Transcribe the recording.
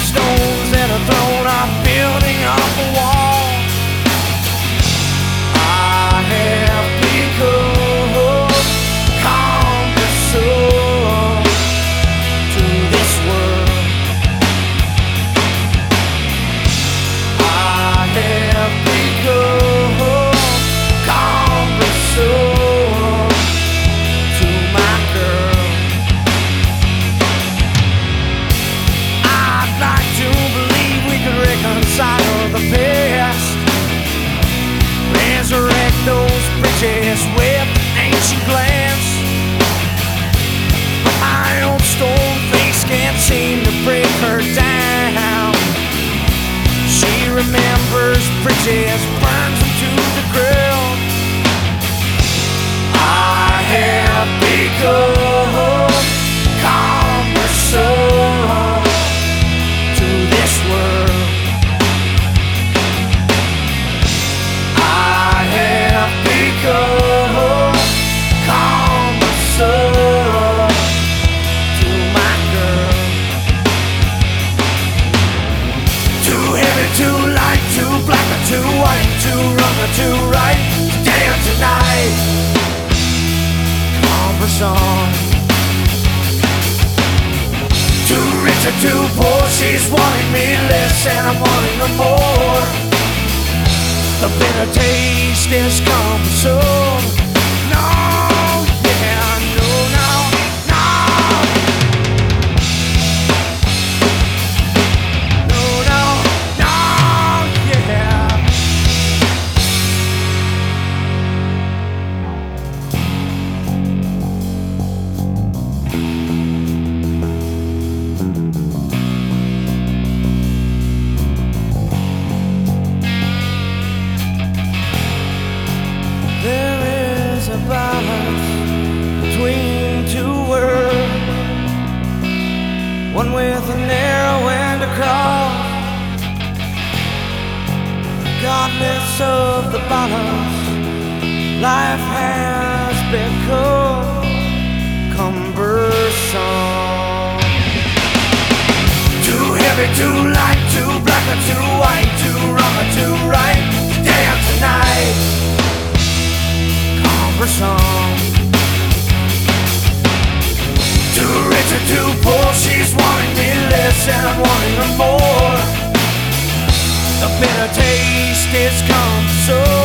stones and a throne are building up a wall. I have become cumbersome to this world. I have become cumbersome to my girl. I'd like to believe we could reconcile the past, resurrect those bridges with ancient glance. But my old stone face can't seem to break her down. She remembers bridges, burns them to the ground. I have become cumbersome to this world. I have become cumbersome to my girl. Too heavy, too light, too black or too white, too wrong or too right, today or tonight. Cumbersome. Too rich or too poor, she's wanting me less and I'm wanting her more. The bitter taste is cumbersome. No, yeah, no, no, no. No, no, no, yeah. There is a balance between two worlds, one with a narrow end across. Regardless of the balance, life has become cumbersome. Too heavy, too light, too black or too white, too wrong or too right, today or tonight. Cumbersome. Too rich or too poor, she's wanting me less and I'm wanting her more. The bitter taste is cumbersome.